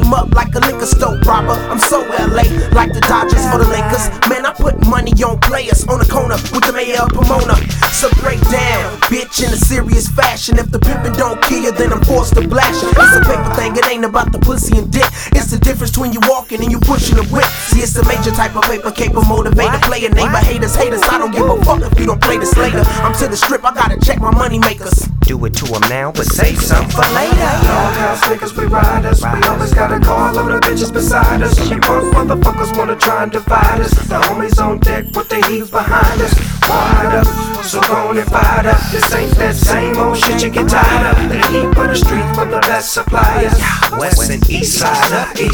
'em up like a liquor store robber. I'm so LA, like the Dodgers or the Lakers. Man, I put money on players on the corner with the mayor of Pomona. So break down, bitch, in a serious fashion. If the pimpin' don't kill you, then I'm forced to blast you. It's a paper thing, it ain't about the pussy and dick. It's the difference between you walking and you pushing a whip. See, it's a major type of paper, capable motivator, player, neighbor, haters. I don't give a fuck if you don't play this later. I'm to the strip, I gotta check my money makers. Do it to them now, but save some for later. Doghouse niggas, we riders. We always got a call on the bitches beside us. She punk motherfuckers wanna try and divide us. The homies on deck with the heaves behind us. Wide up, so go on and fired up. This ain't that same old shit you get tired of. The heat for the street for the best suppliers. West and east side up.